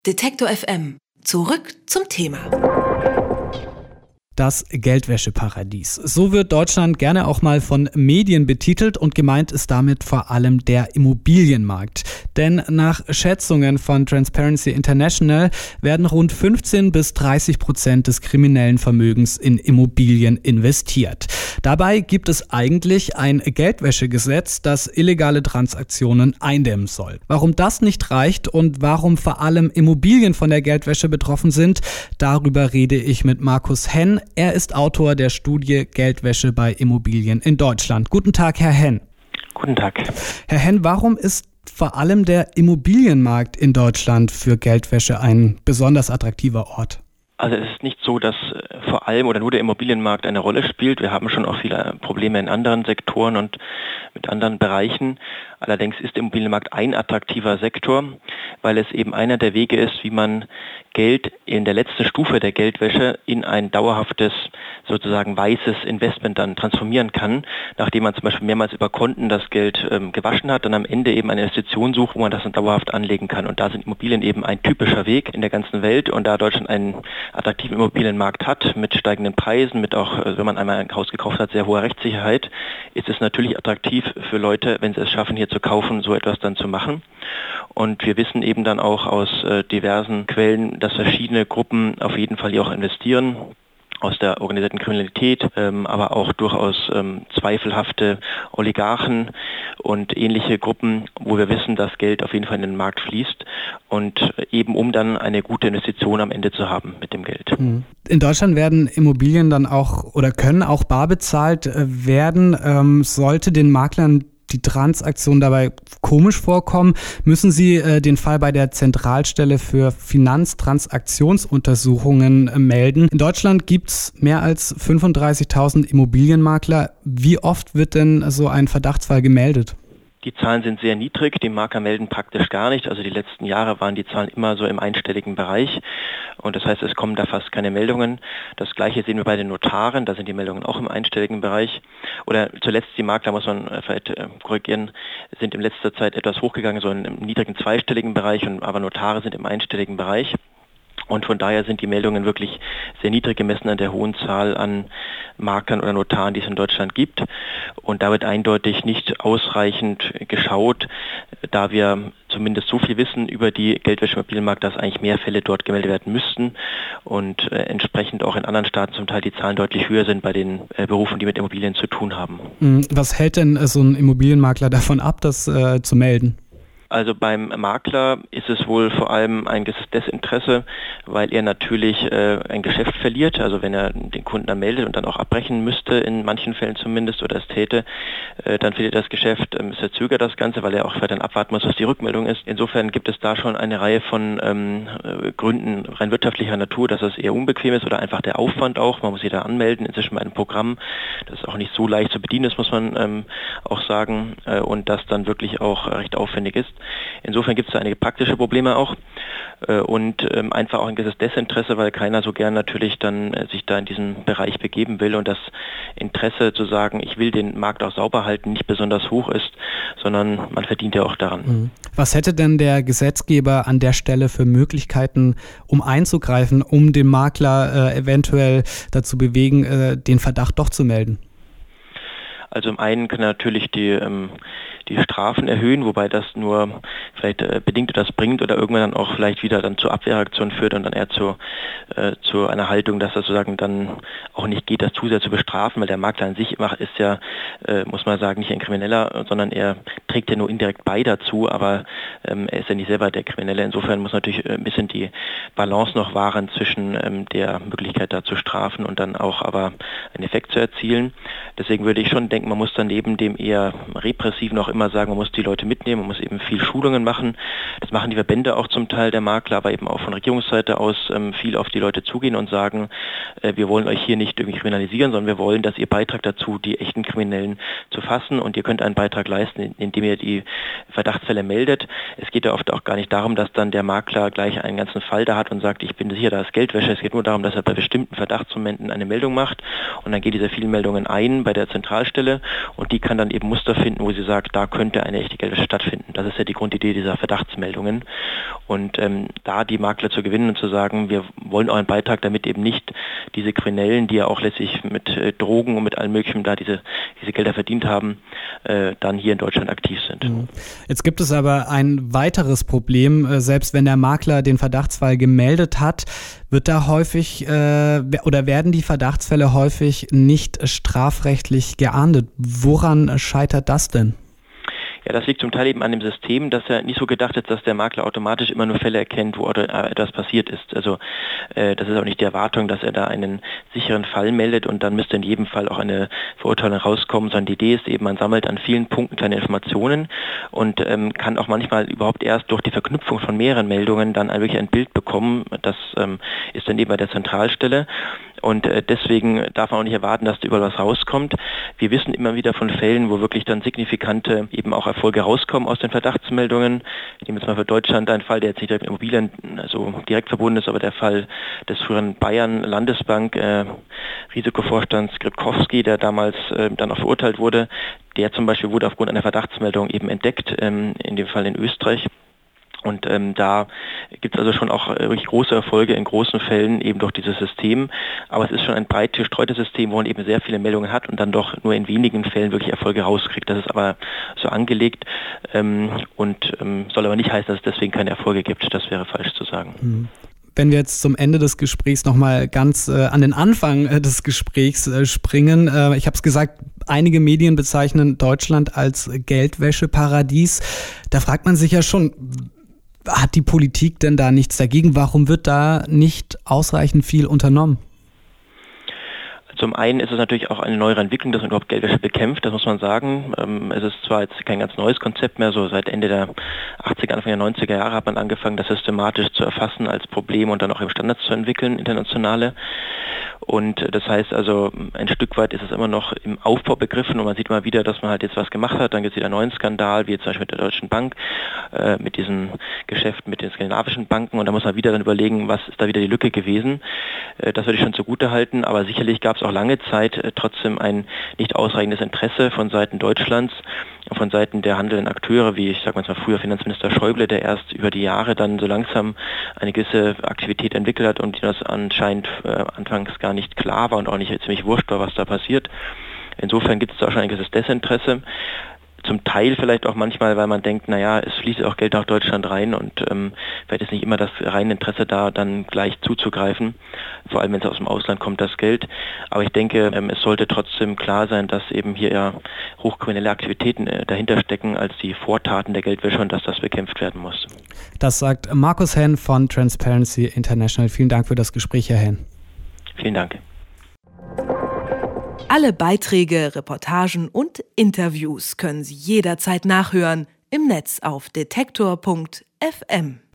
Detektor FM. Zurück zum Thema. Das Geldwäscheparadies. So wird Deutschland gerne auch mal von Medien betitelt und gemeint ist damit vor allem der Immobilienmarkt. Denn nach Schätzungen von Transparency International werden rund 15-30% des kriminellen Vermögens in Immobilien investiert. Dabei gibt es eigentlich ein Geldwäschegesetz, das illegale Transaktionen eindämmen soll. Warum das nicht reicht und warum vor allem Immobilien von der Geldwäsche betroffen sind, darüber rede ich mit Markus Henn. Er ist Autor der Studie Geldwäsche bei Immobilien in Deutschland. Guten Tag, Herr Henn. Guten Tag. Herr Henn, warum ist vor allem der Immobilienmarkt in Deutschland für Geldwäsche ein besonders attraktiver Ort? Also es ist nicht so, dass vor allem oder nur der Immobilienmarkt eine Rolle spielt. Wir haben schon auch viele Probleme in anderen Sektoren und mit anderen Bereichen. Allerdings ist der Immobilienmarkt ein attraktiver Sektor, weil es eben einer der Wege ist, wie man Geld in der letzten Stufe der Geldwäsche in ein dauerhaftes, sozusagen weißes Investment dann transformieren kann, nachdem man zum Beispiel mehrmals über Konten das Geld gewaschen hat, dann am Ende eben eine Investition sucht, wo man das dann dauerhaft anlegen kann. Und da sind Immobilien eben ein typischer Weg in der ganzen Welt. Und da Deutschland einen attraktiven Immobilienmarkt hat, mit steigenden Preisen, mit auch, wenn man einmal ein Haus gekauft hat, sehr hoher Rechtssicherheit, ist es natürlich attraktiv für Leute, wenn sie es schaffen, hier zu kaufen, so etwas dann zu machen. Und wir wissen eben dann auch aus diversen Quellen, dass verschiedene Gruppen auf jeden Fall hier auch investieren, aus der organisierten Kriminalität, aber auch durchaus zweifelhafte Oligarchen und ähnliche Gruppen, wo wir wissen, dass Geld auf jeden Fall in den Markt fließt und eben um dann eine gute Investition am Ende zu haben mit dem Geld. In Deutschland werden Immobilien dann auch oder können auch bar bezahlt werden. Sollte den Maklern die Transaktion dabei komisch vorkommen, müssen Sie den Fall bei der Zentralstelle für Finanztransaktionsuntersuchungen melden. In Deutschland gibt es mehr als 35.000 Immobilienmakler. Wie oft wird denn so ein Verdachtsfall gemeldet? Die Zahlen sind sehr niedrig, die Makler melden praktisch gar nicht. Also die letzten Jahre waren die Zahlen immer so im einstelligen Bereich. Und das heißt, es kommen da fast keine Meldungen. Das Gleiche sehen wir bei den Notaren, da sind die Meldungen auch im einstelligen Bereich. Oder zuletzt die Makler, muss man vielleicht korrigieren, sind in letzter Zeit etwas hochgegangen, so im niedrigen zweistelligen Bereich, aber Notare sind im einstelligen Bereich. Und von daher sind die Meldungen wirklich sehr niedrig gemessen an der hohen Zahl an Maklern oder Notaren, die es in Deutschland gibt. Und da wird eindeutig nicht ausreichend geschaut, da wir zumindest so viel wissen über die Geldwäsche im Immobilienmarkt, dass eigentlich mehr Fälle dort gemeldet werden müssten und entsprechend auch in anderen Staaten zum Teil die Zahlen deutlich höher sind bei den Berufen, die mit Immobilien zu tun haben. Was hält denn so ein Immobilienmakler davon ab, das zu melden? Also beim Makler ist es wohl vor allem ein gewisses Desinteresse, weil er natürlich ein Geschäft verliert. Also wenn er den Kunden dann meldet und dann auch abbrechen müsste, in manchen Fällen zumindest, oder es täte, dann verliert das Geschäft, es verzögert das Ganze, weil er auch dann abwarten muss, was die Rückmeldung ist. Insofern gibt es da schon eine Reihe von Gründen rein wirtschaftlicher Natur, dass es eher unbequem ist oder einfach der Aufwand auch. Man muss sich da anmelden, inzwischen bei einem Programm, das auch nicht so leicht zu bedienen ist, muss man auch sagen, und das dann wirklich auch recht aufwendig ist. Insofern gibt es da einige praktische Probleme auch und einfach auch ein gewisses Desinteresse, weil keiner so gern natürlich dann sich da in diesen Bereich begeben will und das Interesse zu sagen, ich will den Markt auch sauber halten, nicht besonders hoch ist, sondern man verdient ja auch daran. Was hätte denn der Gesetzgeber an der Stelle für Möglichkeiten, um einzugreifen, um den Makler eventuell dazu bewegen, den Verdacht doch zu melden? Also im einen kann er natürlich die Strafen erhöhen, wobei das nur vielleicht bedingt das bringt oder irgendwann dann auch vielleicht wieder dann zur Abwehrreaktion führt und dann eher zu einer Haltung, dass das sozusagen dann auch nicht geht, das zu sehr zu bestrafen, weil der Makler an sich ist ja, muss man sagen, nicht ein Krimineller, sondern er trägt ja nur indirekt bei dazu, aber er ist ja nicht selber der Kriminelle. Insofern muss natürlich ein bisschen die Balance noch wahren zwischen der Möglichkeit da zu strafen und dann auch aber einen Effekt zu erzielen. Deswegen würde ich schon denken, man muss dann neben dem eher repressiven auch immer sagen, man muss die Leute mitnehmen, man muss eben viel Schulungen machen. Das machen die Verbände auch zum Teil der Makler, aber eben auch von Regierungsseite aus viel auf die Leute zugehen und sagen, wir wollen euch hier nicht irgendwie kriminalisieren, sondern wir wollen, dass ihr Beitragt dazu, die echten Kriminellen zu fassen und ihr könnt einen Beitrag leisten, indem ihr die Verdachtsfälle meldet. Es geht ja oft auch gar nicht darum, dass dann der Makler gleich einen ganzen Fall da hat und sagt, ich bin sicher, da ist Geldwäsche. Es geht nur darum, dass er bei bestimmten Verdachtsmomenten eine Meldung macht und dann geht diese vielen Meldungen ein bei der Zentralstelle und die kann dann eben Muster finden, wo sie sagt, da könnte eine echte Geldwäsche stattfinden. Das ist ja die Grundidee dieser Verdachtsmeldungen. Und da die Makler zu gewinnen und zu sagen, wir wollen auch einen Beitrag, damit eben nicht diese Kriminellen, die ja auch letztlich mit Drogen und mit allem Möglichen da diese Gelder verdient haben, dann hier in Deutschland aktiv sind. Jetzt gibt es aber ein weiteres Problem. Selbst wenn der Makler den Verdachtsfall gemeldet hat, wird da häufig oder werden die Verdachtsfälle häufig nicht strafrechtlich geahndet. Woran scheitert das denn? Ja, das liegt zum Teil eben an dem System, dass er nicht so gedacht ist, dass der Makler automatisch immer nur Fälle erkennt, wo etwas passiert ist. Also das ist auch nicht die Erwartung, dass er da einen sicheren Fall meldet und dann müsste in jedem Fall auch eine Verurteilung rauskommen, sondern die Idee ist eben, man sammelt an vielen Punkten kleine Informationen und kann auch manchmal überhaupt erst durch die Verknüpfung von mehreren Meldungen dann wirklich ein Bild bekommen. Das ist dann eben bei der Zentralstelle. Und deswegen darf man auch nicht erwarten, dass da überall was rauskommt. Wir wissen immer wieder von Fällen, wo wirklich dann signifikante eben auch Erfolge rauskommen aus den Verdachtsmeldungen. Ich nehme jetzt mal für Deutschland einen Fall, der jetzt nicht direkt mit Immobilien also direkt verbunden ist, aber der Fall des früheren Bayern Landesbank Risikovorstands Gripkowski, der damals dann auch verurteilt wurde. Der zum Beispiel wurde aufgrund einer Verdachtsmeldung eben entdeckt, in dem Fall in Österreich. Und da gibt es also schon auch wirklich große Erfolge in großen Fällen eben durch dieses System. Aber es ist schon ein breit gestreutes System, wo man eben sehr viele Meldungen hat und dann doch nur in wenigen Fällen wirklich Erfolge rauskriegt. Das ist aber so angelegt und soll aber nicht heißen, dass es deswegen keine Erfolge gibt. Das wäre falsch zu sagen. Wenn wir jetzt zum Ende des Gesprächs nochmal ganz an den Anfang des Gesprächs springen. Ich habe es gesagt, einige Medien bezeichnen Deutschland als Geldwäscheparadies. Da fragt man sich ja schon, hat die Politik denn da nichts dagegen? Warum wird da nicht ausreichend viel unternommen? Zum einen ist es natürlich auch eine neuere Entwicklung, dass man überhaupt Geldwäsche bekämpft, das muss man sagen. Es ist zwar jetzt kein ganz neues Konzept mehr, so seit Ende der 80er, Anfang der 90er Jahre hat man angefangen, das systematisch zu erfassen als Problem und dann auch im Standards zu entwickeln, internationale. Und das heißt also, ein Stück weit ist es immer noch im Aufbau begriffen und man sieht mal wieder, dass man halt jetzt was gemacht hat. Dann gibt es wieder einen neuen Skandal, wie jetzt zum Beispiel mit der Deutschen Bank, mit diesen Geschäften mit den skandinavischen Banken und da muss man wieder dann überlegen, was ist da wieder die Lücke gewesen. Das würde ich schon zugute halten, aber sicherlich gab es auch lange Zeit trotzdem ein nicht ausreichendes Interesse von Seiten Deutschlands, von Seiten der handelnden Akteure, wie ich sage mal früher Finanzminister Schäuble, der erst über die Jahre dann so langsam eine gewisse Aktivität entwickelt hat und das anscheinend anfangs gar nicht klar war und auch nicht ziemlich wurscht war, was da passiert. Insofern gibt es da schon ein gewisses Desinteresse. Zum Teil vielleicht auch manchmal, weil man denkt, naja, es fließt auch Geld nach Deutschland rein und vielleicht ist nicht immer das reine Interesse da, dann gleich zuzugreifen, vor allem wenn es aus dem Ausland kommt, das Geld. Aber ich denke, es sollte trotzdem klar sein, dass eben hier ja hochkriminelle Aktivitäten dahinter stecken als die Vortaten der Geldwäsche und dass das bekämpft werden muss. Das sagt Markus Henn von Transparency International. Vielen Dank für das Gespräch, Herr Henn. Vielen Dank. Alle Beiträge, Reportagen und Interviews können Sie jederzeit nachhören im Netz auf detektor.fm.